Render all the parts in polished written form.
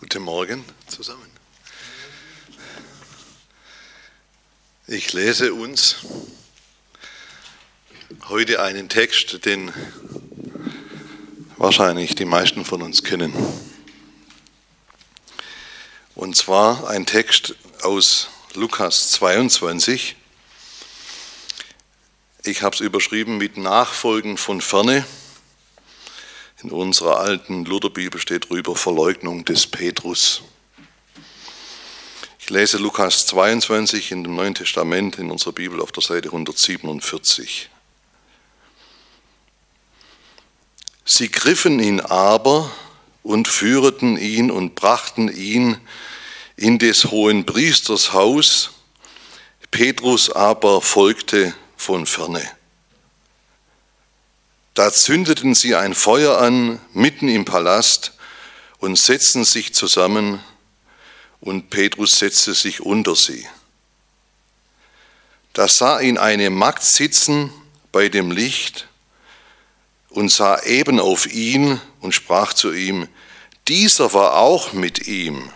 Guten Morgen zusammen. Ich lese uns heute einen Text, den wahrscheinlich die meisten von uns kennen. Und zwar ein Text aus Lukas 22. Ich habe es überschrieben mit Nachfolgen von ferne. In unserer alten Lutherbibel steht drüber Verleugnung des Petrus. Ich lese Lukas 22 in dem Neuen Testament in unserer Bibel auf der Seite 147. Sie griffen ihn aber und führten ihn und brachten ihn in des Hohenpriesters Haus. Petrus aber folgte von ferne. Da zündeten sie ein Feuer an, mitten im Palast, und setzten sich zusammen, und Petrus setzte sich unter sie. Da sah ihn eine Magd sitzen bei dem Licht und sah eben auf ihn und sprach zu ihm, dieser war auch mit ihm.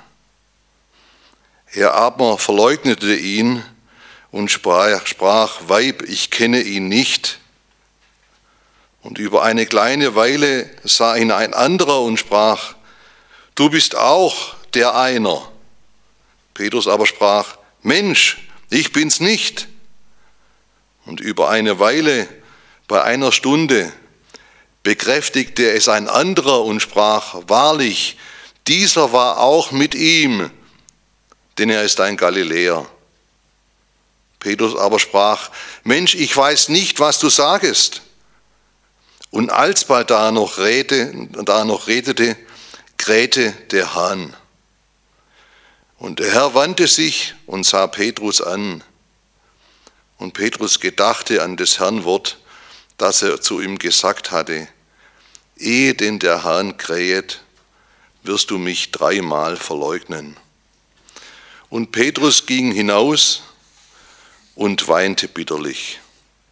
Er aber verleugnete ihn und sprach, Weib, ich kenne ihn nicht. Und über eine kleine Weile sah ihn ein anderer und sprach, du bist auch der einer. Petrus aber sprach, Mensch, ich bin's nicht. Und über eine Weile, bei einer Stunde, bekräftigte es ein anderer und sprach, wahrlich, dieser war auch mit ihm, denn er ist ein Galiläer. Petrus aber sprach, Mensch, ich weiß nicht, was du sagest. Und alsbald da noch redete, krähte der Hahn. Und der Herr wandte sich und sah Petrus an. Und Petrus gedachte an des Herrn Wort, das er zu ihm gesagt hatte, ehe denn der Hahn krähet, wirst du mich 3-mal verleugnen. Und Petrus ging hinaus und weinte bitterlich.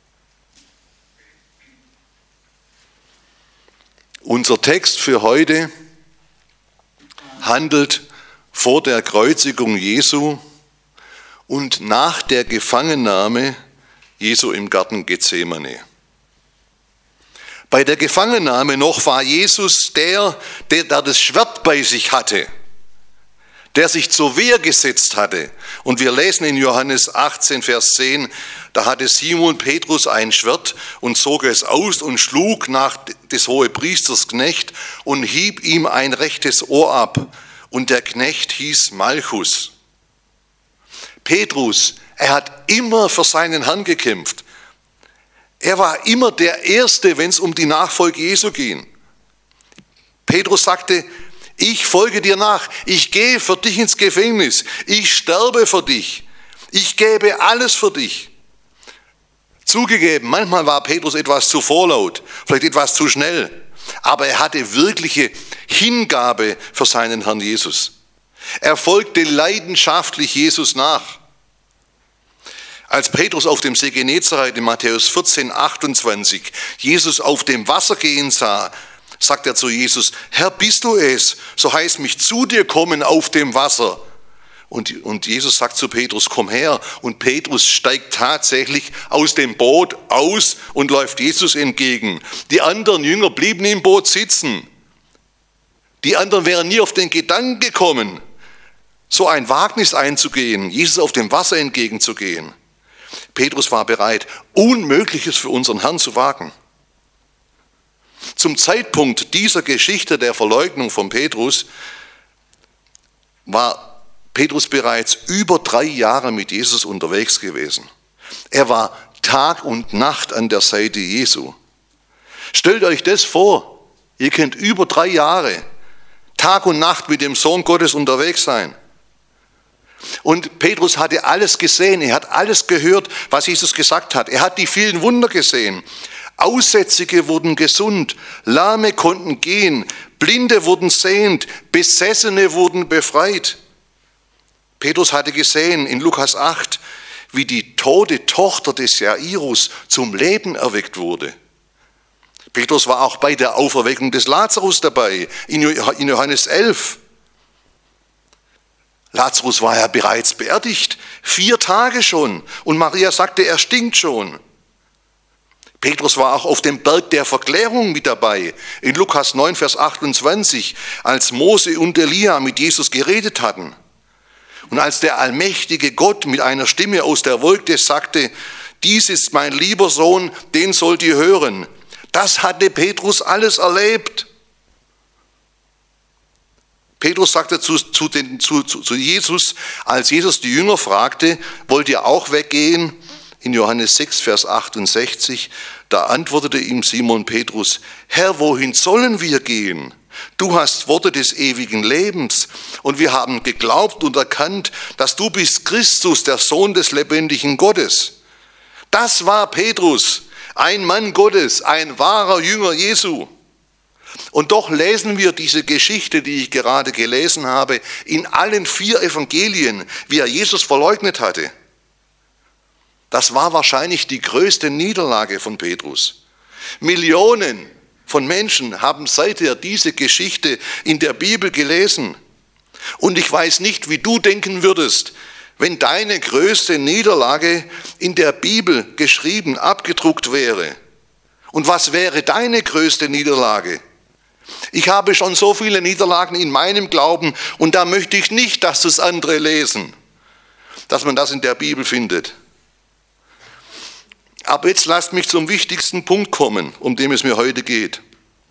Unser Text für heute handelt vor der Kreuzigung Jesu und nach der Gefangennahme Jesu im Garten Gethsemane. Bei der Gefangennahme noch war Jesus der das Schwert bei sich hatte, der sich zur Wehr gesetzt hatte. Und wir lesen in Johannes 18, Vers 10, da hatte Simon Petrus ein Schwert und zog es aus und schlug nach des Hohepriesters Knecht und hieb ihm ein rechtes Ohr ab. Und der Knecht hieß Malchus. Petrus, er hat immer für seinen Herrn gekämpft. Er war immer der Erste, wenn es um die Nachfolge Jesu ging. Petrus sagte, ich folge dir nach, ich gehe für dich ins Gefängnis, ich sterbe für dich, ich gebe alles für dich. Zugegeben, manchmal war Petrus etwas zu vorlaut, vielleicht etwas zu schnell, aber er hatte wirkliche Hingabe für seinen Herrn Jesus. Er folgte leidenschaftlich Jesus nach. Als Petrus auf dem See Genezareth in Matthäus 14, 28 Jesus auf dem Wasser gehen sah, sagt er zu Jesus, Herr, bist du es? So heißt mich zu dir kommen auf dem Wasser. Und Jesus sagt zu Petrus, komm her. Und Petrus steigt tatsächlich aus dem Boot aus und läuft Jesus entgegen. Die anderen Jünger blieben im Boot sitzen. Die anderen wären nie auf den Gedanken gekommen, so ein Wagnis einzugehen, Jesus auf dem Wasser entgegenzugehen. Petrus war bereit, Unmögliches für unseren Herrn zu wagen. Zum Zeitpunkt dieser Geschichte der Verleugnung von Petrus war Petrus bereits über 3 Jahre mit Jesus unterwegs gewesen. Er war Tag und Nacht an der Seite Jesu. Stellt euch das vor, ihr könnt über 3 Jahre Tag und Nacht mit dem Sohn Gottes unterwegs sein. Und Petrus hatte alles gesehen, er hat alles gehört, was Jesus gesagt hat. Er hat die vielen Wunder gesehen. Aussätzige wurden gesund, Lahme konnten gehen, Blinde wurden sehend, Besessene wurden befreit. Petrus hatte gesehen in Lukas 8, wie die tote Tochter des Jairus zum Leben erweckt wurde. Petrus war auch bei der Auferweckung des Lazarus dabei, in Johannes 11. Lazarus war ja bereits beerdigt, 4 Tage schon. Und Maria sagte, er stinkt schon. Petrus war auch auf dem Berg der Verklärung mit dabei. In Lukas 9, Vers 28, als Mose und Elia mit Jesus geredet hatten. Und als der allmächtige Gott mit einer Stimme aus der Wolke sagte, dies ist mein lieber Sohn, den sollt ihr hören. Das hatte Petrus alles erlebt. Petrus sagte zu Jesus, als Jesus die Jünger fragte, wollt ihr auch weggehen? In Johannes 6, Vers 68, da antwortete ihm Simon Petrus, Herr, wohin sollen wir gehen? Du hast Worte des ewigen Lebens und wir haben geglaubt und erkannt, dass du bist Christus, der Sohn des lebendigen Gottes. Das war Petrus, ein Mann Gottes, ein wahrer Jünger Jesu. Und doch lesen wir diese Geschichte, die ich gerade gelesen habe, in allen 4 Evangelien, wie er Jesus verleugnet hatte. Das war wahrscheinlich die größte Niederlage von Petrus. Millionen von Menschen haben seither diese Geschichte in der Bibel gelesen. Und ich weiß nicht, wie du denken würdest, wenn deine größte Niederlage in der Bibel geschrieben, abgedruckt wäre. Und was wäre deine größte Niederlage? Ich habe schon so viele Niederlagen in meinem Glauben und da möchte ich nicht, dass das andere lesen, dass man das in der Bibel findet. Aber jetzt lasst mich zum wichtigsten Punkt kommen, um den es mir heute geht.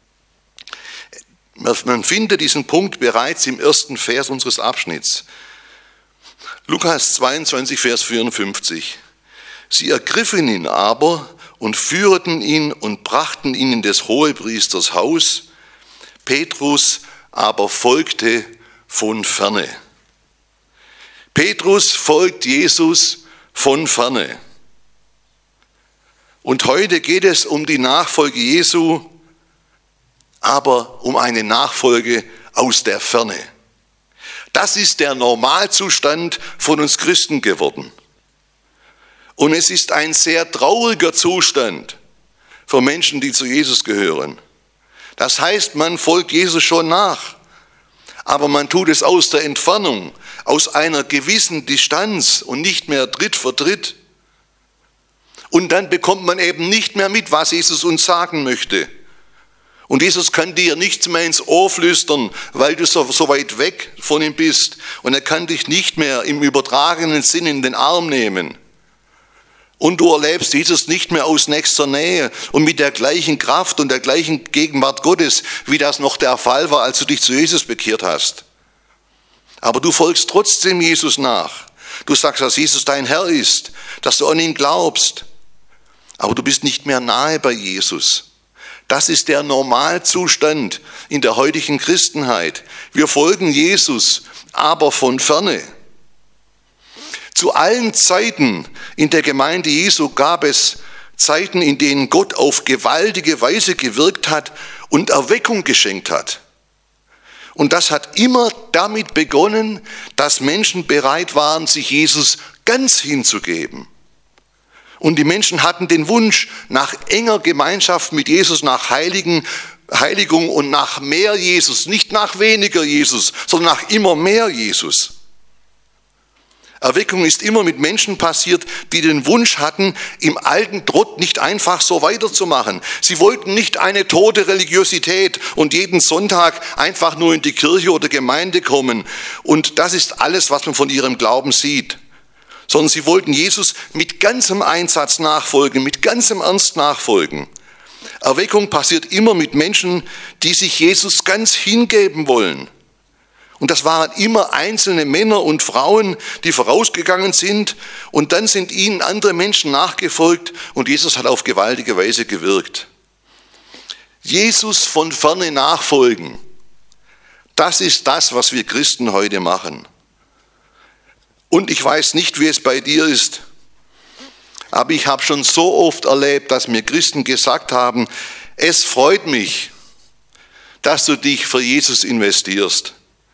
Man findet diesen Punkt bereits im 1. Vers unseres Abschnitts. Lukas 22, Vers 54. Sie ergriffen ihn aber und führten ihn und brachten ihn in des Hohepriesters Haus. Petrus aber folgte von ferne. Petrus folgt Jesus von ferne. Und heute geht es um die Nachfolge Jesu, aber um eine Nachfolge aus der Ferne. Das ist der Normalzustand von uns Christen geworden. Und es ist ein sehr trauriger Zustand für Menschen, die zu Jesus gehören. Das heißt, man folgt Jesus schon nach, aber man tut es aus der Entfernung, aus einer gewissen Distanz und nicht mehr Tritt für Tritt. Und dann bekommt man eben nicht mehr mit, was Jesus uns sagen möchte. Und Jesus kann dir nichts mehr ins Ohr flüstern, weil du so weit weg von ihm bist. Und er kann dich nicht mehr im übertragenen Sinn in den Arm nehmen. Und du erlebst Jesus nicht mehr aus nächster Nähe und mit der gleichen Kraft und der gleichen Gegenwart Gottes, wie das noch der Fall war, als du dich zu Jesus bekehrt hast. Aber du folgst trotzdem Jesus nach. Du sagst, dass Jesus dein Herr ist, dass du an ihn glaubst. Aber du bist nicht mehr nahe bei Jesus. Das ist der Normalzustand in der heutigen Christenheit. Wir folgen Jesus, aber von ferne. Zu allen Zeiten in der Gemeinde Jesu gab es Zeiten, in denen Gott auf gewaltige Weise gewirkt hat und Erweckung geschenkt hat. Und das hat immer damit begonnen, dass Menschen bereit waren, sich Jesus ganz hinzugeben. Und die Menschen hatten den Wunsch nach enger Gemeinschaft mit Jesus, nach Heiligung und nach mehr Jesus, nicht nach weniger Jesus, sondern nach immer mehr Jesus. Erweckung ist immer mit Menschen passiert, die den Wunsch hatten, im alten Trott nicht einfach so weiterzumachen. Sie wollten nicht eine tote Religiosität und jeden Sonntag einfach nur in die Kirche oder Gemeinde kommen. Und das ist alles, was man von ihrem Glauben sieht. Sondern sie wollten Jesus mit ganzem Einsatz nachfolgen, mit ganzem Ernst nachfolgen. Erweckung passiert immer mit Menschen, die sich Jesus ganz hingeben wollen. Und das waren immer einzelne Männer und Frauen, die vorausgegangen sind. Und dann sind ihnen andere Menschen nachgefolgt und Jesus hat auf gewaltige Weise gewirkt. Jesus von ferne nachfolgen, das ist das, was wir Christen heute machen. Und ich weiß nicht, wie es bei dir ist, aber ich habe schon so oft erlebt, dass mir Christen gesagt haben, es freut mich, dass du dich für Jesus investierst.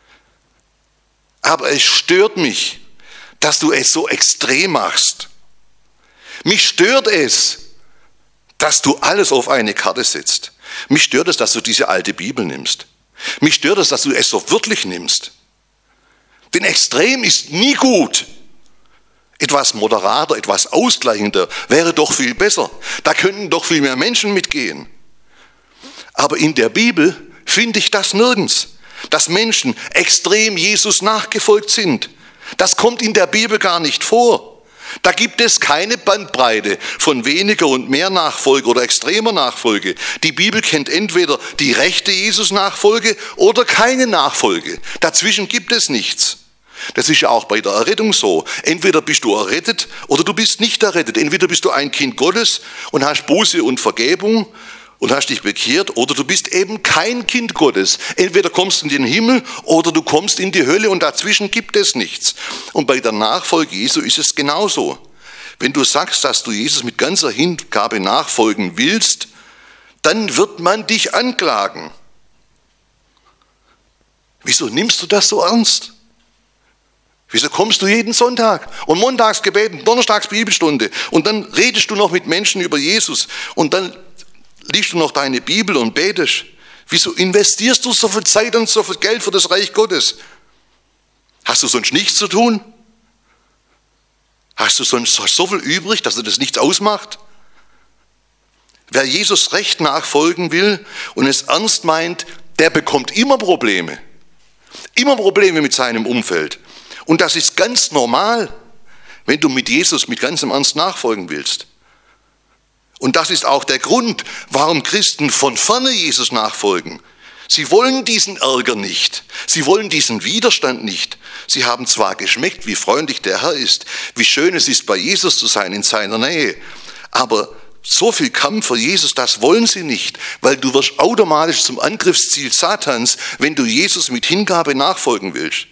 Aber es stört mich, dass du es so extrem machst. Mich stört es, dass du alles auf eine Karte setzt. Mich stört es, dass du diese alte Bibel nimmst. Mich stört es, dass du es so wörtlich nimmst. Denn extrem ist nie gut. Etwas moderater, etwas ausgleichender wäre doch viel besser. Da könnten doch viel mehr Menschen mitgehen. Aber in der Bibel finde ich das nirgends, dass Menschen extrem Jesus nachgefolgt sind. Das kommt in der Bibel gar nicht vor. Da gibt es keine Bandbreite von weniger und mehr Nachfolge oder extremer Nachfolge. Die Bibel kennt entweder die rechte Jesus-Nachfolge oder keine Nachfolge. Dazwischen gibt es nichts. Das ist ja auch bei der Errettung so. Entweder bist du errettet oder du bist nicht errettet. Entweder bist du ein Kind Gottes und hast Buße und Vergebung und hast dich bekehrt, oder du bist eben kein Kind Gottes. Entweder kommst du in den Himmel oder du kommst in die Hölle, und dazwischen gibt es nichts. Und bei der Nachfolge Jesu ist es genauso. Wenn du sagst, dass du Jesus mit ganzer Hingabe nachfolgen willst, dann wird man dich anklagen. Wieso nimmst du das so ernst? Wieso kommst du jeden Sonntag und Montagsgebet und Donnerstags Bibelstunde und dann redest du noch mit Menschen über Jesus und dann liest du noch deine Bibel und betest? Wieso investierst du so viel Zeit und so viel Geld für das Reich Gottes? Hast du sonst nichts zu tun? Hast du sonst so viel übrig, dass dir das nichts ausmacht? Wer Jesus recht nachfolgen will und es ernst meint, der bekommt immer Probleme. Immer Probleme mit seinem Umfeld. Und das ist ganz normal, wenn du mit Jesus mit ganzem Ernst nachfolgen willst. Und das ist auch der Grund, warum Christen von ferne Jesus nachfolgen. Sie wollen diesen Ärger nicht. Sie wollen diesen Widerstand nicht. Sie haben zwar geschmeckt, wie freundlich der Herr ist, wie schön es ist, bei Jesus zu sein, in seiner Nähe, aber so viel Kampf für Jesus, das wollen sie nicht, weil du wirst automatisch zum Angriffsziel Satans, wenn du Jesus mit Hingabe nachfolgen willst.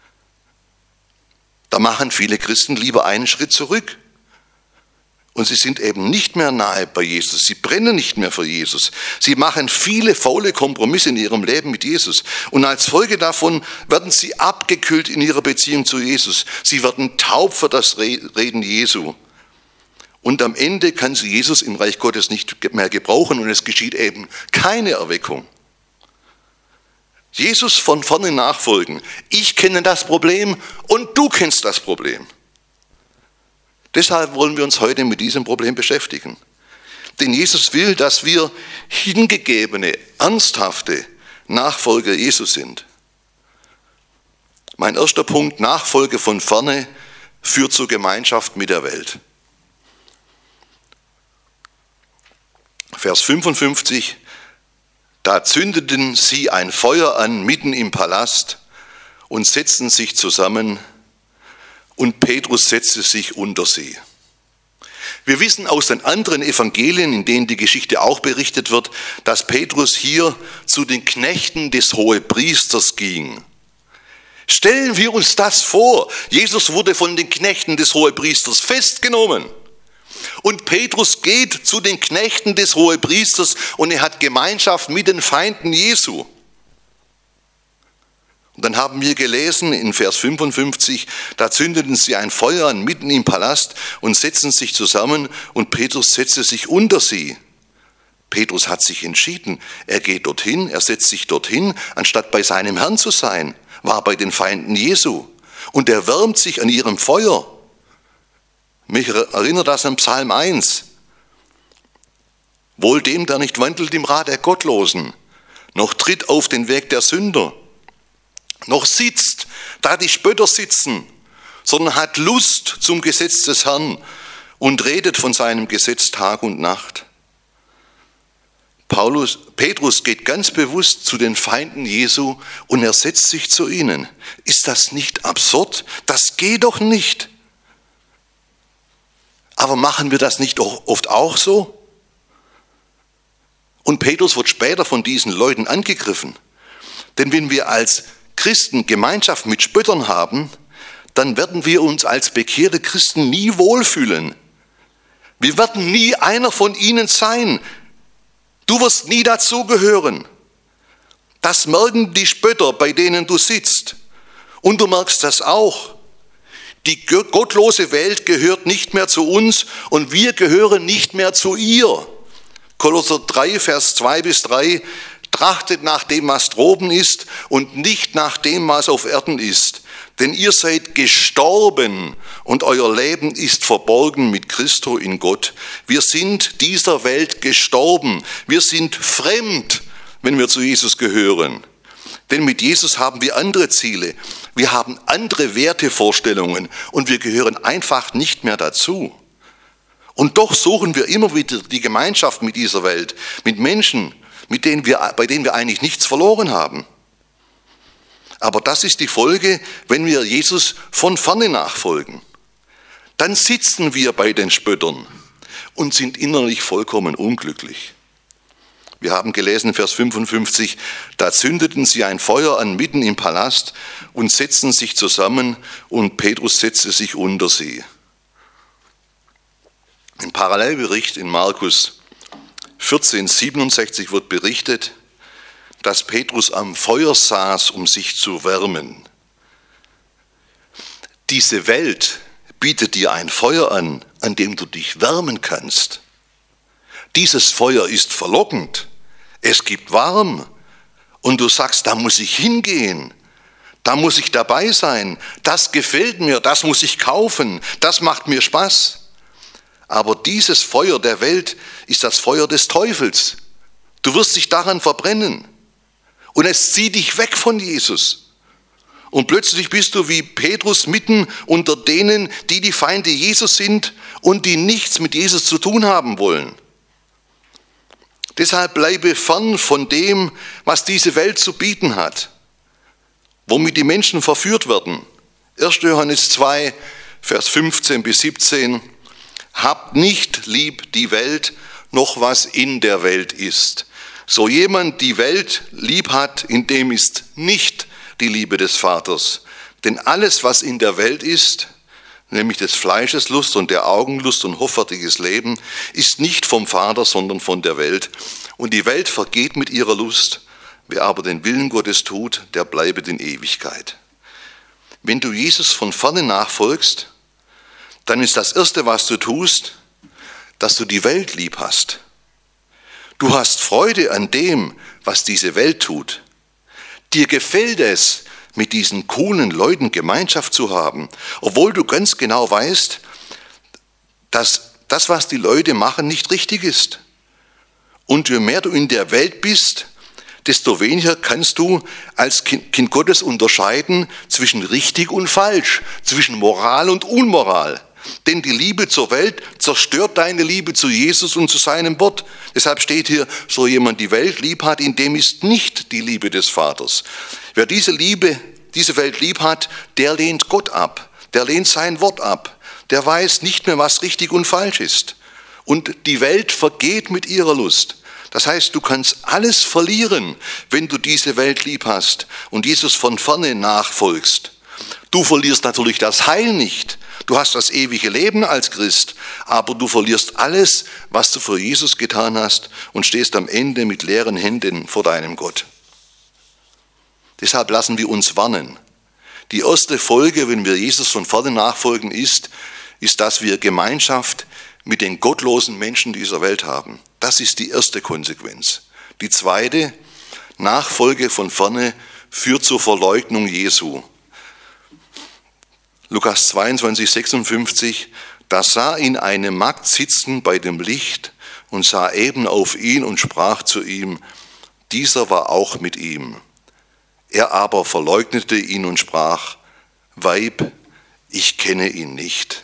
Da machen viele Christen lieber einen Schritt zurück. Und sie sind eben nicht mehr nahe bei Jesus. Sie brennen nicht mehr für Jesus. Sie machen viele faule Kompromisse in ihrem Leben mit Jesus. Und als Folge davon werden sie abgekühlt in ihrer Beziehung zu Jesus. Sie werden taub für das Reden Jesu. Und am Ende kann sie Jesus im Reich Gottes nicht mehr gebrauchen und es geschieht eben keine Erweckung. Jesus von vorne nachfolgen. Ich kenne das Problem und du kennst das Problem. Deshalb wollen wir uns heute mit diesem Problem beschäftigen. Denn Jesus will, dass wir hingegebene, ernsthafte Nachfolger Jesus sind. Mein erster Punkt: Nachfolge von ferne führt zur Gemeinschaft mit der Welt. Vers 55: Da zündeten sie ein Feuer an mitten im Palast und setzten sich zusammen, und Petrus setzte sich unter sie. Wir wissen aus den anderen Evangelien, in denen die Geschichte auch berichtet wird, dass Petrus hier zu den Knechten des Hohepriesters ging. Stellen wir uns das vor. Jesus wurde von den Knechten des Hohepriesters festgenommen. Und Petrus geht zu den Knechten des Hohepriesters und er hat Gemeinschaft mit den Feinden Jesu. Und dann haben wir gelesen in Vers 55, da zündeten sie ein Feuer an mitten im Palast und setzten sich zusammen und Petrus setzte sich unter sie. Petrus hat sich entschieden, er geht dorthin, er setzt sich dorthin, anstatt bei seinem Herrn zu sein, war bei den Feinden Jesu. Und er wärmt sich an ihrem Feuer. Mich erinnert das an Psalm 1. Wohl dem, der nicht wandelt im Rat der Gottlosen, noch tritt auf den Weg der Sünder, noch sitzt, da die Spötter sitzen, sondern hat Lust zum Gesetz des Herrn und redet von seinem Gesetz Tag und Nacht. Petrus geht ganz bewusst zu den Feinden Jesu und er setzt sich zu ihnen. Ist das nicht absurd? Das geht doch nicht. Aber machen wir das nicht oft auch so? Und Petrus wird später von diesen Leuten angegriffen. Denn wenn wir als Christen Gemeinschaft mit Spöttern haben, dann werden wir uns als bekehrte Christen nie wohlfühlen. Wir werden nie einer von ihnen sein. Du wirst nie dazugehören. Das merken die Spötter, bei denen du sitzt. Und du merkst das auch. Die gottlose Welt gehört nicht mehr zu uns und wir gehören nicht mehr zu ihr. Kolosser 3, Vers 2-3: Trachtet nach dem, was droben ist und nicht nach dem, was auf Erden ist. Denn ihr seid gestorben und euer Leben ist verborgen mit Christo in Gott. Wir sind dieser Welt gestorben. Wir sind fremd, wenn wir zu Jesus gehören. Denn mit Jesus haben wir andere Ziele. Wir haben andere Wertevorstellungen und wir gehören einfach nicht mehr dazu. Und doch suchen wir immer wieder die Gemeinschaft mit dieser Welt, mit Menschen, bei denen wir eigentlich nichts verloren haben. Aber das ist die Folge, wenn wir Jesus von ferne nachfolgen. Dann sitzen wir bei den Spöttern und sind innerlich vollkommen unglücklich. Wir haben gelesen, Vers 55, da zündeten sie ein Feuer an mitten im Palast und setzten sich zusammen und Petrus setzte sich unter sie. Im Parallelbericht in Markus 14,67 wird berichtet, dass Petrus am Feuer saß, um sich zu wärmen. Diese Welt bietet dir ein Feuer an dem du dich wärmen kannst. Dieses Feuer ist verlockend, es gibt warm und du sagst, da muss ich hingehen, da muss ich dabei sein, das gefällt mir, das muss ich kaufen, das macht mir Spaß. Aber dieses Feuer der Welt ist das Feuer des Teufels. Du wirst dich daran verbrennen. Und es zieht dich weg von Jesus. Und plötzlich bist du wie Petrus mitten unter denen, die die Feinde Jesus sind und die nichts mit Jesus zu tun haben wollen. Deshalb bleibe fern von dem, was diese Welt zu bieten hat, womit die Menschen verführt werden. 1. Johannes 2, Vers 15 bis 17. Habt nicht lieb die Welt, noch was in der Welt ist. So jemand die Welt lieb hat, in dem ist nicht die Liebe des Vaters. Denn alles, was in der Welt ist, nämlich des Fleisches Lust und der Augenlust und hoffärtiges Leben, ist nicht vom Vater, sondern von der Welt. Und die Welt vergeht mit ihrer Lust. Wer aber den Willen Gottes tut, der bleibet in Ewigkeit. Wenn du Jesus von ferne nachfolgst, dann ist das Erste, was du tust, dass du die Welt lieb hast. Du hast Freude an dem, was diese Welt tut. Dir gefällt es, mit diesen coolen Leuten Gemeinschaft zu haben, obwohl du ganz genau weißt, dass das, was die Leute machen, nicht richtig ist. Und je mehr du in der Welt bist, desto weniger kannst du als Kind Gottes unterscheiden zwischen richtig und falsch, zwischen Moral und Unmoral. Denn die Liebe zur Welt zerstört deine Liebe zu Jesus und zu seinem Wort. Deshalb steht hier, so jemand die Welt lieb hat, in dem ist nicht die Liebe des Vaters. Wer diese Welt lieb hat, der lehnt Gott ab, der lehnt sein Wort ab. Der weiß nicht mehr, was richtig und falsch ist. Und die Welt vergeht mit ihrer Lust. Das heißt, du kannst alles verlieren, wenn du diese Welt lieb hast und Jesus von ferne nachfolgst. Du verlierst natürlich das Heil nicht. Du hast das ewige Leben als Christ, aber du verlierst alles, was du für Jesus getan hast und stehst am Ende mit leeren Händen vor deinem Gott. Deshalb lassen wir uns warnen. Die erste Folge, wenn wir Jesus von ferne nachfolgen, ist, dass wir Gemeinschaft mit den gottlosen Menschen dieser Welt haben. Das ist die erste Konsequenz. Die zweite, Nachfolge von ferne führt zur Verleugnung Jesu. Lukas 22, 56, da sah ihn eine Magd sitzen bei dem Licht und sah eben auf ihn und sprach zu ihm, dieser war auch mit ihm. Er aber verleugnete ihn und sprach, Weib, ich kenne ihn nicht.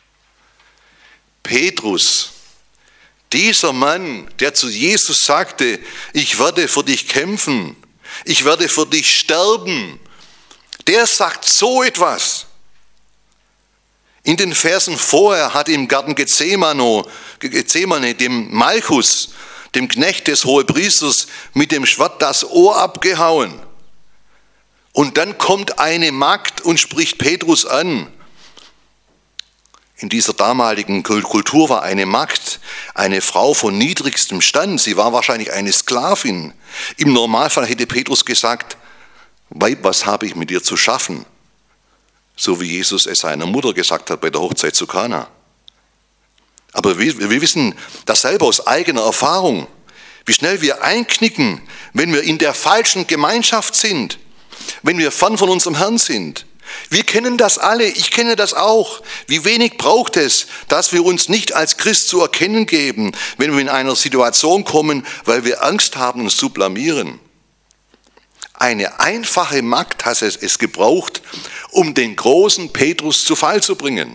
Petrus, dieser Mann, der zu Jesus sagte, ich werde für dich kämpfen, ich werde für dich sterben, der sagt so etwas. In den Versen vorher hat im Garten Gethsemane, dem Malchus, dem Knecht des Hohepriesters, mit dem Schwert das Ohr abgehauen. Und dann kommt eine Magd und spricht Petrus an. In dieser damaligen Kultur war eine Magd eine Frau von niedrigstem Stand. Sie war wahrscheinlich eine Sklavin. Im Normalfall hätte Petrus gesagt, Weib, was habe ich mit dir zu schaffen? So wie Jesus es seiner Mutter gesagt hat bei der Hochzeit zu Kana. Aber wir wissen das selber aus eigener Erfahrung, wie schnell wir einknicken, wenn wir in der falschen Gemeinschaft sind, wenn wir fern von unserem Herrn sind. Wir kennen das alle, ich kenne das auch. Wie wenig braucht es, dass wir uns nicht als Christ zu erkennen geben, wenn wir in einer Situation kommen, weil wir Angst haben, uns zu blamieren. Eine einfache Magd hat es gebraucht, um den großen Petrus zu Fall zu bringen.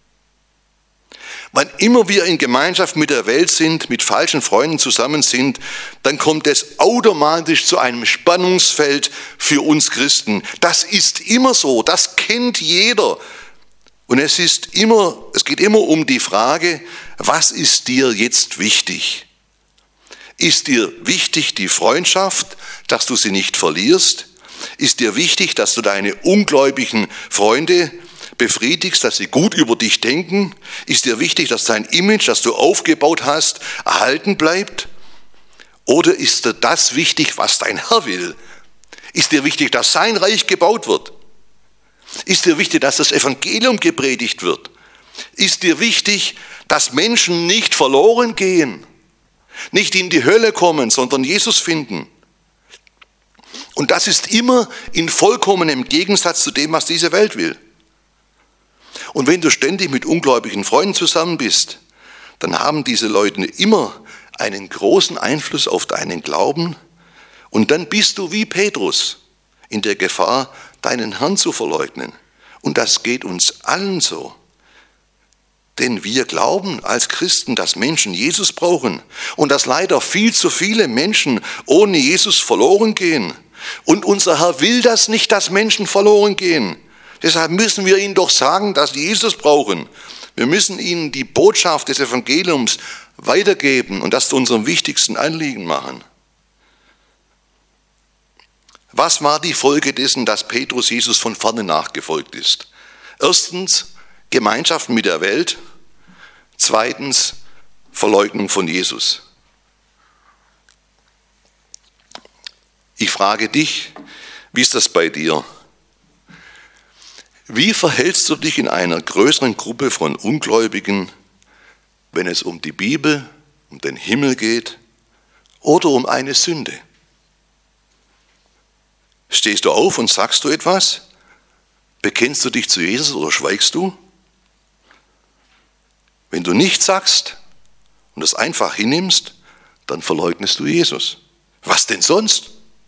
Wann immer wir in Gemeinschaft mit der Welt sind, mit falschen Freunden zusammen sind, dann kommt es automatisch zu einem Spannungsfeld für uns Christen. Das ist immer so, das kennt jeder. Und es geht immer um die Frage, was ist dir jetzt wichtig? Ist dir wichtig die Freundschaft, dass du sie nicht verlierst? Ist dir wichtig, dass du deine ungläubigen Freunde befriedigst, dass sie gut über dich denken? Ist dir wichtig, dass dein Image, das du aufgebaut hast, erhalten bleibt? Oder ist dir das wichtig, was dein Herr will? Ist dir wichtig, dass sein Reich gebaut wird? Ist dir wichtig, dass das Evangelium gepredigt wird? Ist dir wichtig, dass Menschen nicht verloren gehen, nicht in die Hölle kommen, sondern Jesus finden? Und das ist immer in vollkommenem Gegensatz zu dem, was diese Welt will. Und wenn du ständig mit ungläubigen Freunden zusammen bist, dann haben diese Leute immer einen großen Einfluss auf deinen Glauben. Und dann bist du wie Petrus in der Gefahr, deinen Herrn zu verleugnen. Und das geht uns allen so. Denn wir glauben als Christen, dass Menschen Jesus brauchen und dass leider viel zu viele Menschen ohne Jesus verloren gehen. Und unser Herr will das nicht, dass Menschen verloren gehen. Deshalb müssen wir ihnen doch sagen, dass sie Jesus brauchen. Wir müssen ihnen die Botschaft des Evangeliums weitergeben und das zu unserem wichtigsten Anliegen machen. Was war die Folge dessen, dass Petrus Jesus von ferne nachgefolgt ist? Erstens, Gemeinschaft mit der Welt. Zweitens, Verleugnung von Jesus. Ich frage dich, wie ist das bei dir? Wie verhältst du dich in einer größeren Gruppe von Ungläubigen, wenn es um die Bibel, um den Himmel geht oder um eine Sünde? Stehst du auf und sagst du etwas? Bekennst du dich zu Jesus oder schweigst du? Wenn du nichts sagst und es einfach hinnimmst, dann verleugnest du Jesus. Was denn sonst?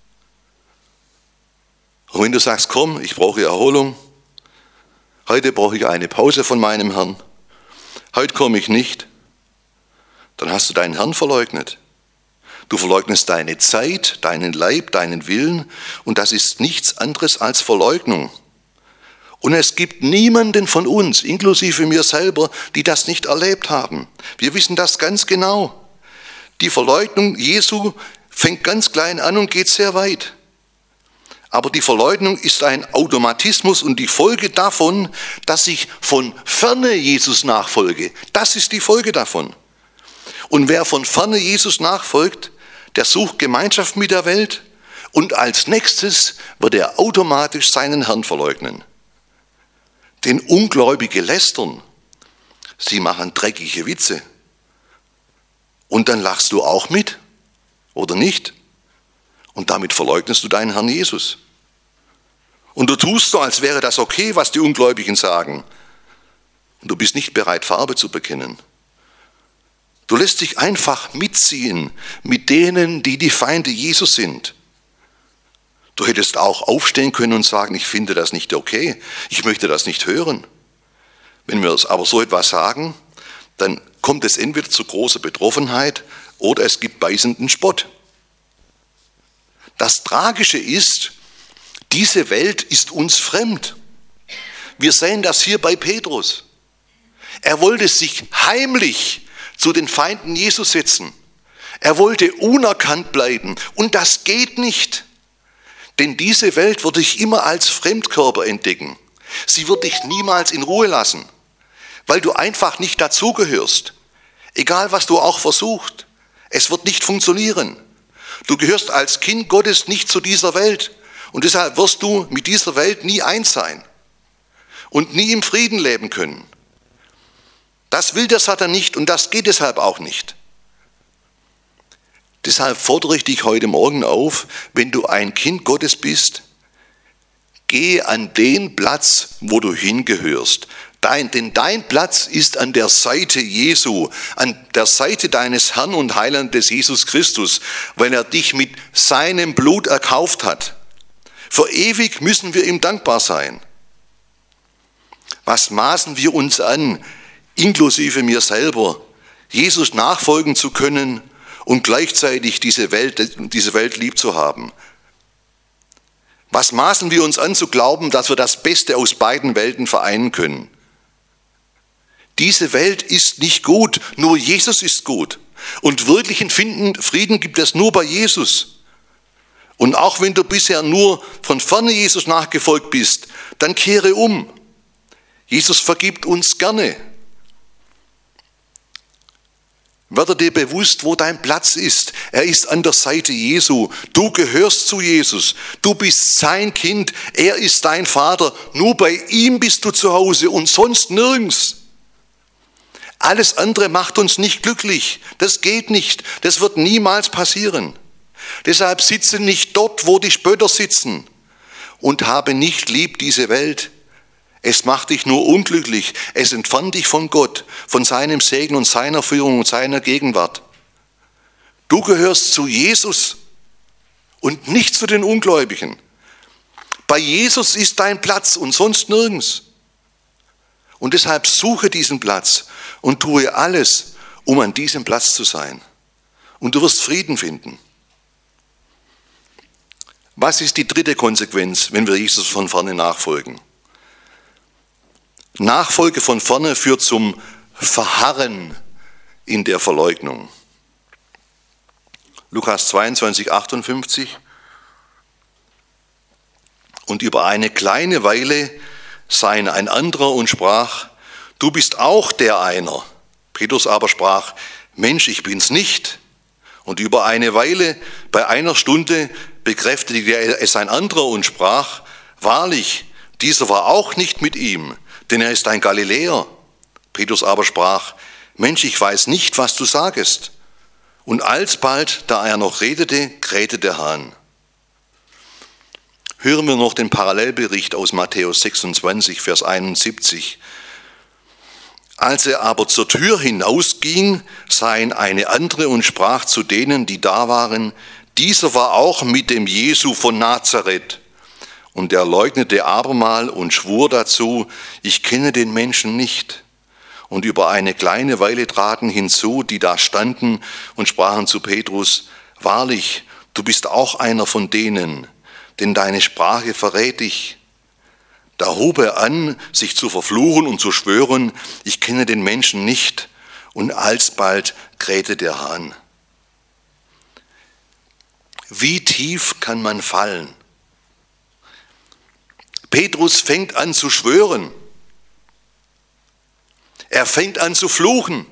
Und wenn du sagst, komm, ich brauche Erholung, heute brauche ich eine Pause von meinem Herrn, heute komme ich nicht, dann hast du deinen Herrn verleugnet. Du verleugnest deine Zeit, deinen Leib, deinen Willen und das ist nichts anderes als Verleugnung. Und es gibt niemanden von uns, inklusive mir selber, die das nicht erlebt haben. Wir wissen das ganz genau. Die Verleugnung Jesu fängt ganz klein an und geht sehr weit. Aber die Verleugnung ist ein Automatismus und die Folge davon, dass ich von ferne Jesus nachfolge. Das ist die Folge davon. Und wer von ferne Jesus nachfolgt, der sucht Gemeinschaft mit der Welt und als nächstes wird er automatisch seinen Herrn verleugnen. Denn Ungläubige lästern, sie machen dreckige Witze. Und dann lachst du auch mit, oder nicht? Und damit verleugnest du deinen Herrn Jesus. Und du tust so, als wäre das okay, was die Ungläubigen sagen. Und du bist nicht bereit, Farbe zu bekennen. Du lässt dich einfach mitziehen mit denen, die die Feinde Jesus sind. Du hättest auch aufstehen können und sagen, ich finde das nicht okay, ich möchte das nicht hören. Wenn wir aber so etwas sagen, dann kommt es entweder zu großer Betroffenheit oder es gibt beißenden Spott. Das Tragische ist, diese Welt ist uns fremd. Wir sehen das hier bei Petrus. Er wollte sich heimlich zu den Feinden Jesus setzen. Er wollte unerkannt bleiben und das geht nicht. Denn diese Welt wird dich immer als Fremdkörper entdecken. Sie wird dich niemals in Ruhe lassen, weil du einfach nicht dazugehörst. Egal, was du auch versuchst, es wird nicht funktionieren. Du gehörst als Kind Gottes nicht zu dieser Welt und deshalb wirst du mit dieser Welt nie eins sein und nie im Frieden leben können. Das will der Satan nicht und das geht deshalb auch nicht. Deshalb fordere ich dich heute Morgen auf, wenn du ein Kind Gottes bist, Geh an den Platz, wo du hingehörst. Denn dein Platz ist an der Seite Jesu, an der Seite deines Herrn und Heilandes Jesus Christus, weil er dich mit seinem Blut erkauft hat. Für ewig müssen wir ihm dankbar sein. Was maßen wir uns an, inklusive mir selber, Jesus nachfolgen zu können und gleichzeitig diese Welt lieb zu haben? Was maßen wir uns an zu glauben, dass wir das Beste aus beiden Welten vereinen können? Diese Welt ist nicht gut, nur Jesus ist gut. Und wirklichen Frieden gibt es nur bei Jesus. Und auch wenn du bisher nur von ferne Jesus nachgefolgt bist, dann kehre um. Jesus vergibt uns gerne. Werde dir bewusst, wo dein Platz ist. Er ist an der Seite Jesu. Du gehörst zu Jesus. Du bist sein Kind. Er ist dein Vater. Nur bei ihm bist du zu Hause und sonst nirgends. Alles andere macht uns nicht glücklich. Das geht nicht. Das wird niemals passieren. Deshalb sitze nicht dort, wo die Spötter sitzen, und habe nicht lieb diese Welt. Es macht dich nur unglücklich. Es entfernt dich von Gott, von seinem Segen und seiner Führung und seiner Gegenwart. Du gehörst zu Jesus und nicht zu den Ungläubigen. Bei Jesus ist dein Platz und sonst nirgends. Und deshalb suche diesen Platz und tue alles, um an diesem Platz zu sein. Und du wirst Frieden finden. Was ist die dritte Konsequenz, wenn wir Jesus von vorne nachfolgen? Nachfolge von vorne führt zum Verharren in der Verleugnung. Lukas 22, 58. Und über eine kleine Weile sah ihn ein anderer und sprach: Du bist auch der einer. Petrus aber sprach: Mensch, ich bin's nicht. Und über eine Weile, bei einer Stunde, bekräftigte es ein anderer und sprach: Wahrlich, dieser war auch nicht mit ihm, denn er ist ein Galiläer. Petrus aber sprach: Mensch, ich weiß nicht, was du sagst. Und alsbald, da er noch redete, krähte der Hahn. Hören wir noch den Parallelbericht aus Matthäus 26, Vers 71. Als er aber zur Tür hinausging, sah ihn eine andere und sprach zu denen, die da waren: Dieser war auch mit dem Jesu von Nazareth. Und er leugnete abermal und schwur dazu: Ich kenne den Menschen nicht. Und über eine kleine Weile traten hinzu, die da standen, und sprachen zu Petrus: Wahrlich, du bist auch einer von denen, denn deine Sprache verrät dich. Da hob er an, sich zu verfluchen und zu schwören: Ich kenne den Menschen nicht. Und alsbald krähte der Hahn. Wie tief kann man fallen? Petrus fängt an zu schwören. Er fängt an zu fluchen.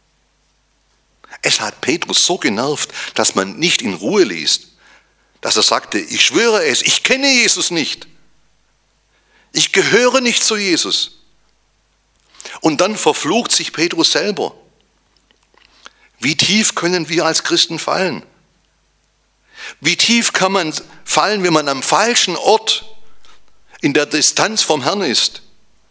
Es hat Petrus so genervt, dass man nicht in Ruhe ließ, dass er sagte: Ich schwöre es, ich kenne Jesus nicht. Ich gehöre nicht zu Jesus. Und dann verflucht sich Petrus selber. Wie tief können wir als Christen fallen? Wie tief kann man fallen, wenn man am falschen Ort in der Distanz vom Herrn ist?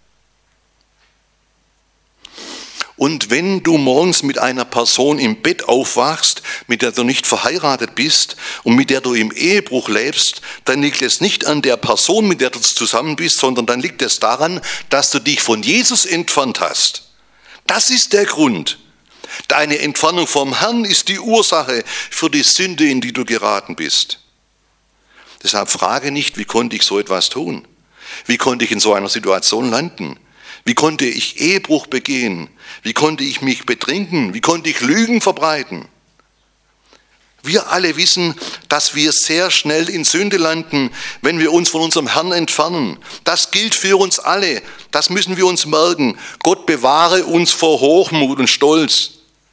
Und wenn du morgens mit einer Person im Bett aufwachst, mit der du nicht verheiratet bist und mit der du im Ehebruch lebst, dann liegt es nicht an der Person, mit der du zusammen bist, sondern dann liegt es daran, dass du dich von Jesus entfernt hast. Das ist der Grund. Deine Entfernung vom Herrn ist die Ursache für die Sünde, in die du geraten bist. Deshalb frage nicht: Wie konnte ich so etwas tun? Wie konnte ich in so einer Situation landen? Wie konnte ich Ehebruch begehen? Wie konnte ich mich betrinken? Wie konnte ich Lügen verbreiten? Wir alle wissen, dass wir sehr schnell in Sünde landen, wenn wir uns von unserem Herrn entfernen. Das gilt für uns alle. Das müssen wir uns merken. Gott bewahre uns vor Hochmut und Stolz.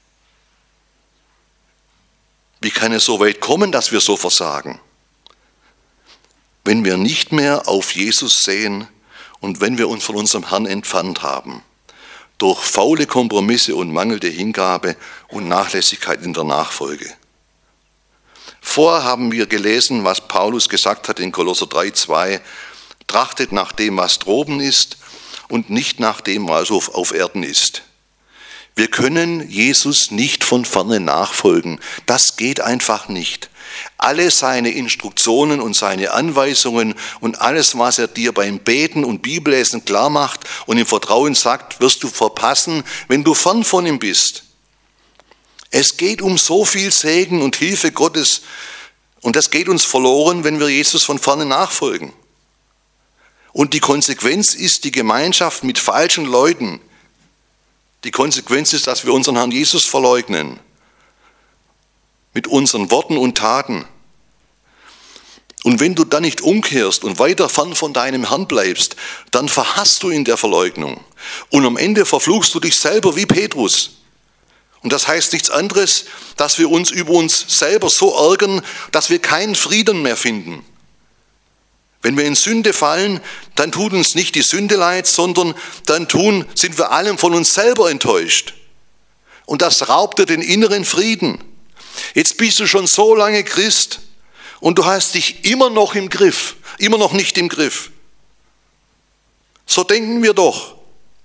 Wie kann es so weit kommen, dass wir so versagen? Wenn wir nicht mehr auf Jesus sehen und wenn wir uns von unserem Herrn entfernt haben, durch faule Kompromisse und mangelnde Hingabe und Nachlässigkeit in der Nachfolge. Vorher haben wir gelesen, was Paulus gesagt hat in Kolosser 3,2, Trachtet nach dem, was droben ist und nicht nach dem, was auf Erden ist. Wir können Jesus nicht von ferne nachfolgen. Das geht einfach nicht. Alle seine Instruktionen und seine Anweisungen und alles, was er dir beim Beten und Bibellesen klar macht und im Vertrauen sagt, wirst du verpassen, wenn du fern von ihm bist. Es geht um so viel Segen und Hilfe Gottes und das geht uns verloren, wenn wir Jesus von ferne nachfolgen. Und die Konsequenz ist die Gemeinschaft mit falschen Leuten. Die Konsequenz ist, dass wir unseren Herrn Jesus verleugnen. Mit unseren Worten und Taten. Und wenn du dann nicht umkehrst und weiter fern von deinem Herrn bleibst, dann verharrst du in der Verleugnung. Und am Ende verfluchst du dich selber wie Petrus. Und das heißt nichts anderes, dass wir uns über uns selber so ärgern, dass wir keinen Frieden mehr finden. Wenn wir in Sünde fallen, dann tut uns nicht die Sünde leid, sondern dann sind wir allem von uns selber enttäuscht. Und das raubt dir den inneren Frieden. Jetzt bist du schon so lange Christ und du hast dich immer noch im Griff, immer noch nicht im Griff. So denken wir doch.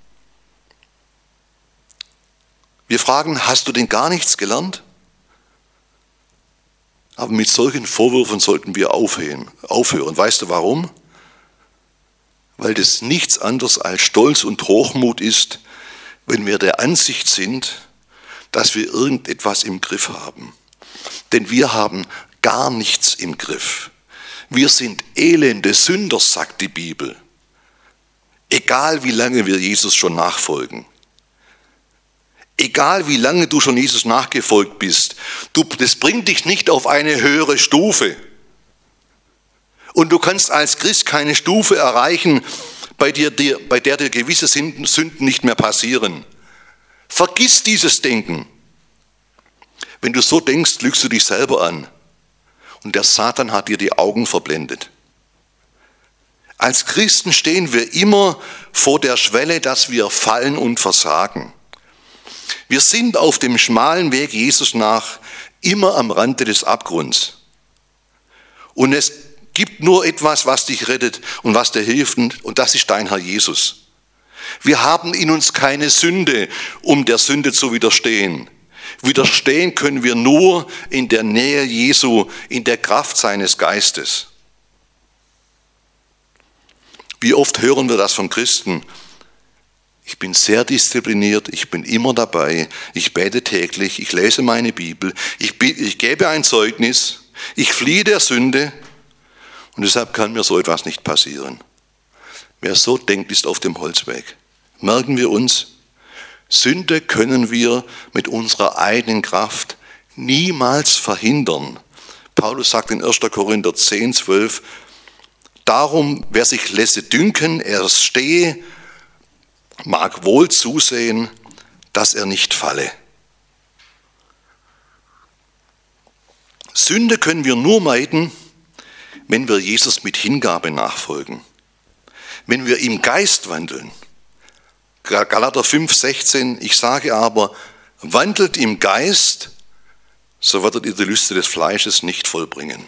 Wir fragen, hast du denn gar nichts gelernt? Aber mit solchen Vorwürfen sollten wir aufhören. Weißt du warum? Weil das nichts anderes als Stolz und Hochmut ist, wenn wir der Ansicht sind, dass wir irgendetwas im Griff haben. Denn wir haben gar nichts im Griff. Wir sind elende Sünder, sagt die Bibel. Egal wie lange wir Jesus schon nachfolgen. Egal wie lange du schon Jesus nachgefolgt bist, das bringt dich nicht auf eine höhere Stufe. Und du kannst als Christ keine Stufe erreichen, bei der dir gewisse Sünden nicht mehr passieren. Vergiss dieses Denken. Wenn du so denkst, lügst du dich selber an. Und der Satan hat dir die Augen verblendet. Als Christen stehen wir immer vor der Schwelle, dass wir fallen und versagen. Wir sind auf dem schmalen Weg Jesus nach, immer am Rande des Abgrunds. Und es gibt nur etwas, was dich rettet und was dir hilft, und das ist dein Herr Jesus. Wir haben in uns keine Sünde, um der Sünde zu widerstehen. Widerstehen können wir nur in der Nähe Jesu, in der Kraft seines Geistes. Wie oft hören wir das von Christen? Ich bin sehr diszipliniert, ich bin immer dabei, ich bete täglich, ich lese meine Bibel, ich gebe ein Zeugnis, ich fliehe der Sünde und deshalb kann mir so etwas nicht passieren. Wer so denkt, ist auf dem Holzweg. Merken wir uns, Sünde können wir mit unserer eigenen Kraft niemals verhindern. Paulus sagt in 1. Korinther 10, 12, darum, wer sich lässe dünken, er stehe, mag wohl zusehen, dass er nicht falle. Sünde können wir nur meiden, wenn wir Jesus mit Hingabe nachfolgen. Wenn wir im Geist wandeln. Galater 5, 16, ich sage aber, wandelt im Geist, so werdet ihr die Lüste des Fleisches nicht vollbringen.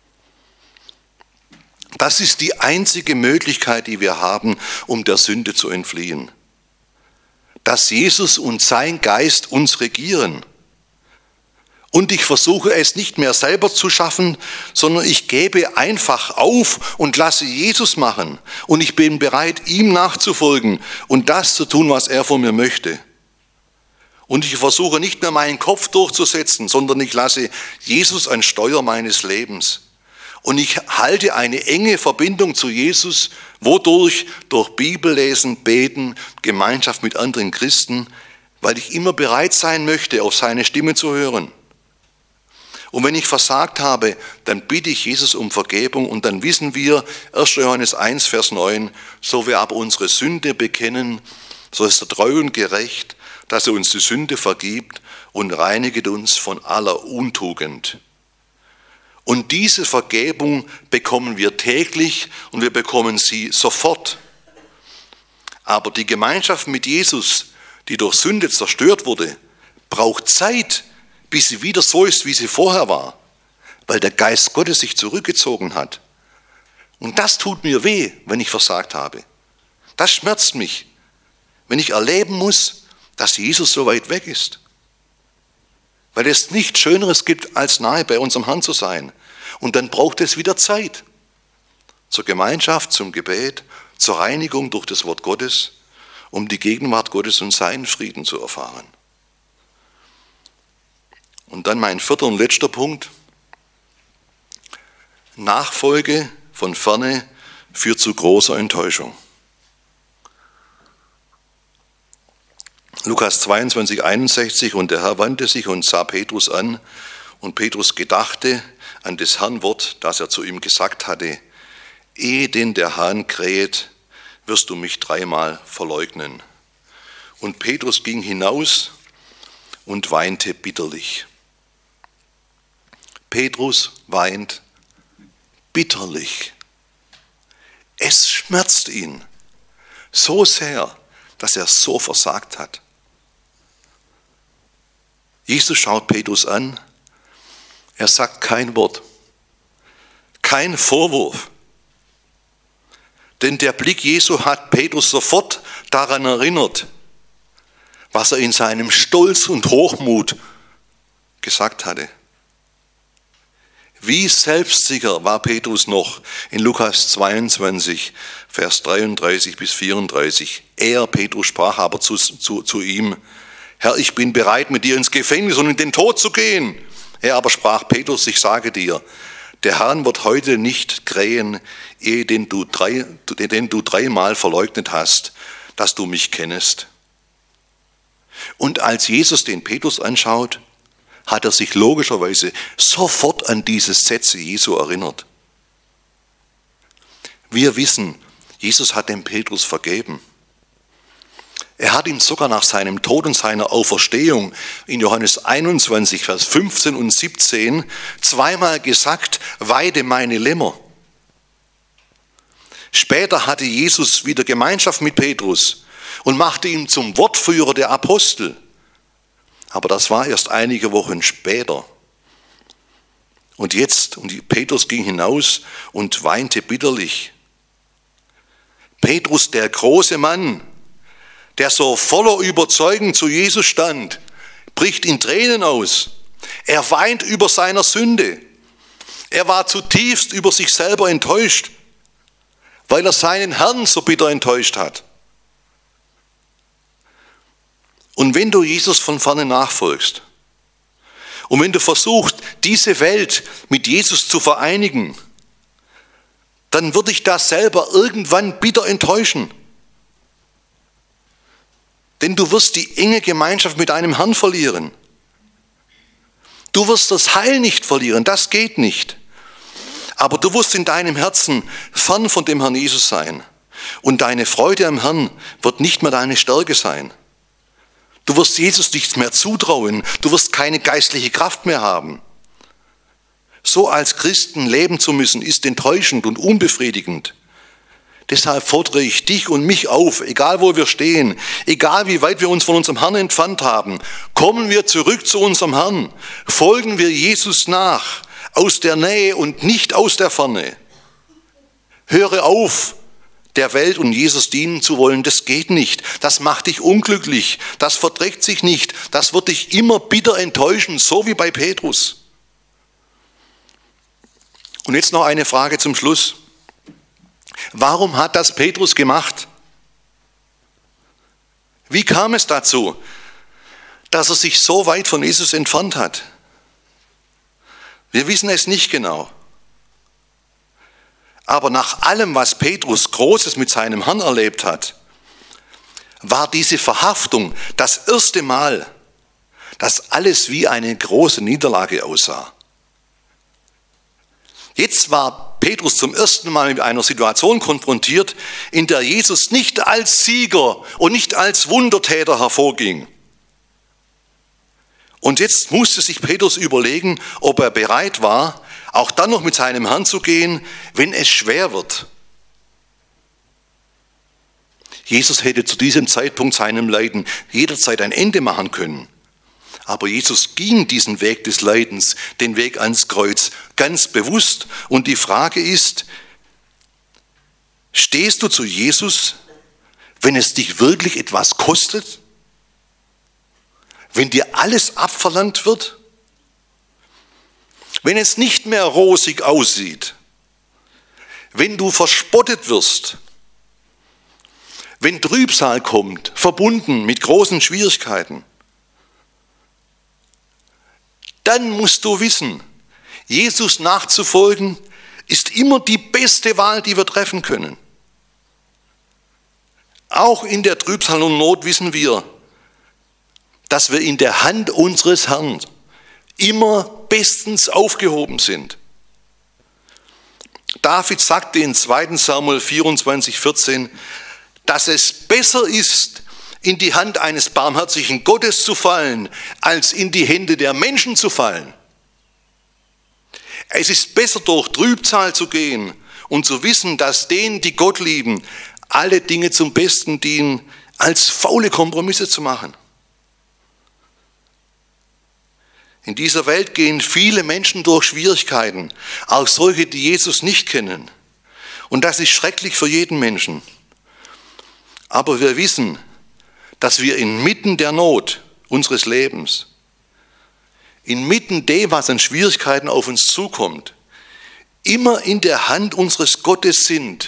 Das ist die einzige Möglichkeit, die wir haben, um der Sünde zu entfliehen. Dass Jesus und sein Geist uns regieren. Und ich versuche es nicht mehr selber zu schaffen, sondern ich gebe einfach auf und lasse Jesus machen. Und ich bin bereit, ihm nachzufolgen und das zu tun, was er von mir möchte. Und ich versuche nicht mehr meinen Kopf durchzusetzen, sondern ich lasse Jesus an Steuer meines Lebens. Und ich halte eine enge Verbindung zu Jesus, wodurch? Durch Bibellesen, Beten, Gemeinschaft mit anderen Christen, weil ich immer bereit sein möchte, auf seine Stimme zu hören. Und wenn ich versagt habe, dann bitte ich Jesus um Vergebung und dann wissen wir, 1. Johannes 1, Vers 9, so wir aber unsere Sünde bekennen, so ist er treu und gerecht, dass er uns die Sünde vergibt und reinigt uns von aller Untugend. Und diese Vergebung bekommen wir täglich und wir bekommen sie sofort. Aber die Gemeinschaft mit Jesus, die durch Sünde zerstört wurde, braucht Zeit, bis sie wieder so ist, wie sie vorher war, weil der Geist Gottes sich zurückgezogen hat. Und das tut mir weh, wenn ich versagt habe. Das schmerzt mich, wenn ich erleben muss, dass Jesus so weit weg ist. Weil es nichts Schöneres gibt, als nahe bei unserem Herrn zu sein. Und dann braucht es wieder Zeit. Zur Gemeinschaft, zum Gebet, zur Reinigung durch das Wort Gottes, um die Gegenwart Gottes und seinen Frieden zu erfahren. Und dann mein vierter und letzter Punkt. Nachfolge von ferne führt zu großer Enttäuschung. Lukas 22, 61, und der Herr wandte sich und sah Petrus an, und Petrus gedachte an des Herrn Wort, das er zu ihm gesagt hatte: Ehe denn der Hahn krähet, wirst du mich 3-mal verleugnen. Und Petrus ging hinaus und weinte bitterlich. Petrus weint bitterlich. Es schmerzt ihn so sehr, dass er so versagt hat. Jesus schaut Petrus an. Er sagt kein Wort, kein Vorwurf. Denn der Blick Jesu hat Petrus sofort daran erinnert, was er in seinem Stolz und Hochmut gesagt hatte. Wie selbstsicher war Petrus noch in Lukas 22, Vers 33 bis 34. Er, Petrus, sprach aber zu ihm: Herr, ich bin bereit, mit dir ins Gefängnis und in den Tod zu gehen. Er aber sprach: Petrus, ich sage dir, der Hahn wird heute nicht krähen, ehe den du 3-mal verleugnet hast, dass du mich kennest. Und als Jesus den Petrus anschaut, hat er sich logischerweise sofort an diese Sätze Jesu erinnert. Wir wissen, Jesus hat dem Petrus vergeben. Er hat ihm sogar nach seinem Tod und seiner Auferstehung in Johannes 21, Vers 15 und 17 2-mal gesagt: Weide meine Lämmer. Später hatte Jesus wieder Gemeinschaft mit Petrus und machte ihn zum Wortführer der Apostel. Aber das war erst einige Wochen später. Und Petrus ging hinaus und weinte bitterlich. Petrus, der große Mann, der so voller Überzeugung zu Jesus stand, bricht in Tränen aus. Er weint über seiner Sünde. Er war zutiefst über sich selber enttäuscht, weil er seinen Herrn so bitter enttäuscht hat. Und wenn du Jesus von ferne nachfolgst und wenn du versuchst, diese Welt mit Jesus zu vereinigen, dann wird dich das selber irgendwann bitter enttäuschen. Denn du wirst die enge Gemeinschaft mit deinem Herrn verlieren. Du wirst das Heil nicht verlieren, das geht nicht. Aber du wirst in deinem Herzen fern von dem Herrn Jesus sein. Und deine Freude am Herrn wird nicht mehr deine Stärke sein. Du wirst Jesus nichts mehr zutrauen. Du wirst keine geistliche Kraft mehr haben. So als Christen leben zu müssen, ist enttäuschend und unbefriedigend. Deshalb fordere ich dich und mich auf, egal wo wir stehen, egal wie weit wir uns von unserem Herrn entfernt haben, kommen wir zurück zu unserem Herrn, folgen wir Jesus nach, aus der Nähe und nicht aus der Ferne. Höre auf, der Welt und Jesus dienen zu wollen, das geht nicht. Das macht dich unglücklich, das verträgt sich nicht, das wird dich immer bitter enttäuschen, so wie bei Petrus. Und jetzt noch eine Frage zum Schluss. Warum hat das Petrus gemacht? Wie kam es dazu, dass er sich so weit von Jesus entfernt hat? Wir wissen es nicht genau. Aber nach allem, was Petrus Großes mit seinem Herrn erlebt hat, war diese Verhaftung das erste Mal, dass alles wie eine große Niederlage aussah. Jetzt war Petrus zum ersten Mal mit einer Situation konfrontiert, in der Jesus nicht als Sieger und nicht als Wundertäter hervorging. Und jetzt musste sich Petrus überlegen, ob er bereit war, auch dann noch mit seinem Herrn zu gehen, wenn es schwer wird. Jesus hätte zu diesem Zeitpunkt seinem Leiden jederzeit ein Ende machen können. Aber Jesus ging diesen Weg des Leidens, den Weg ans Kreuz, ganz bewusst. Und die Frage ist, Stehst du zu Jesus, wenn es dich wirklich etwas kostet? Wenn dir alles abverlangt wird? Wenn es nicht mehr rosig aussieht? Wenn du verspottet wirst? Wenn Trübsal kommt, verbunden mit großen Schwierigkeiten? Dann musst du wissen, Jesus nachzufolgen ist immer die beste Wahl, die wir treffen können. Auch in der Trübsal und Not wissen wir, dass wir in der Hand unseres Herrn immer bestens aufgehoben sind. David sagte in 2. Samuel 24,14, dass es besser ist, in die Hand eines barmherzigen Gottes zu fallen, als in die Hände der Menschen zu fallen. Es ist besser, durch Trübsal zu gehen und zu wissen, dass denen, die Gott lieben, alle Dinge zum Besten dienen, als faule Kompromisse zu machen. In dieser Welt gehen viele Menschen durch Schwierigkeiten, auch solche, die Jesus nicht kennen. Und das ist schrecklich für jeden Menschen. Aber wir wissen, dass wir inmitten der Not unseres Lebens, inmitten dem, was an Schwierigkeiten auf uns zukommt, immer in der Hand unseres Gottes sind.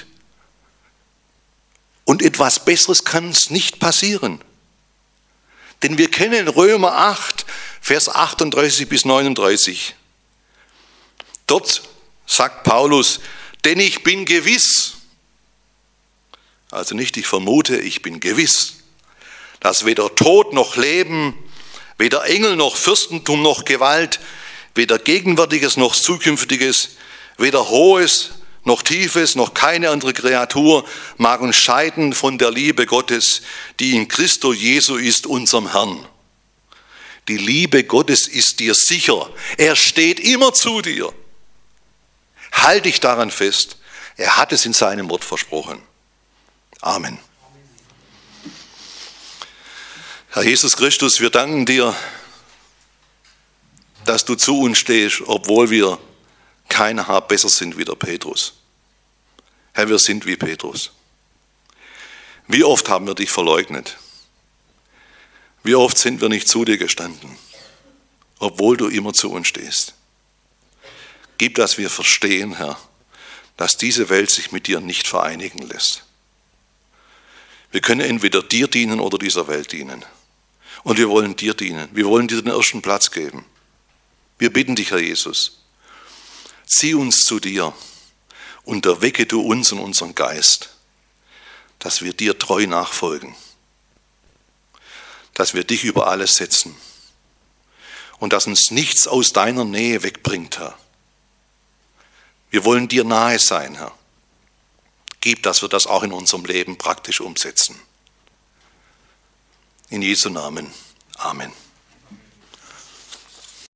Und etwas Besseres kann es nicht passieren. Denn wir kennen Römer 8, Vers 38 bis 39. Dort sagt Paulus, denn ich bin gewiss, also nicht ich vermute, ich bin gewiss, dass weder Tod noch Leben, weder Engel noch Fürstentum noch Gewalt, weder Gegenwärtiges noch Zukünftiges, weder Hohes noch Tiefes, noch keine andere Kreatur mag uns scheiden von der Liebe Gottes, die in Christo Jesu ist, unserem Herrn. Die Liebe Gottes ist dir sicher. Er steht immer zu dir. Halt dich daran fest. Er hat es in seinem Wort versprochen. Amen. Herr Jesus Christus, wir danken dir, dass du zu uns stehst, obwohl wir kein Haar besser sind wie der Petrus. Herr, wir sind wie Petrus. Wie oft haben wir dich verleugnet? Wie oft sind wir nicht zu dir gestanden, obwohl du immer zu uns stehst? Gib, dass wir verstehen, Herr, dass diese Welt sich mit dir nicht vereinigen lässt. Wir können entweder dir dienen oder dieser Welt dienen. Und wir wollen dir dienen. Wir wollen dir den ersten Platz geben. Wir bitten dich, Herr Jesus, zieh uns zu dir und erwecke du uns und unseren Geist, dass wir dir treu nachfolgen, dass wir dich über alles setzen und dass uns nichts aus deiner Nähe wegbringt, Herr. Wir wollen dir nahe sein, Herr. Gib, dass wir das auch in unserem Leben praktisch umsetzen. In Jesu Namen. Amen.